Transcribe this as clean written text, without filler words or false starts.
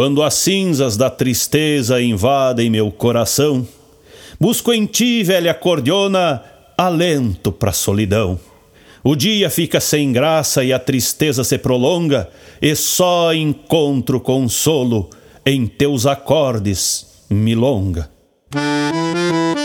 Quando as cinzas da tristeza invadem meu coração, busco em ti, velha acordeona, alento pra solidão. O dia fica sem graça e a tristeza se prolonga, e só encontro consolo em teus acordes, milonga.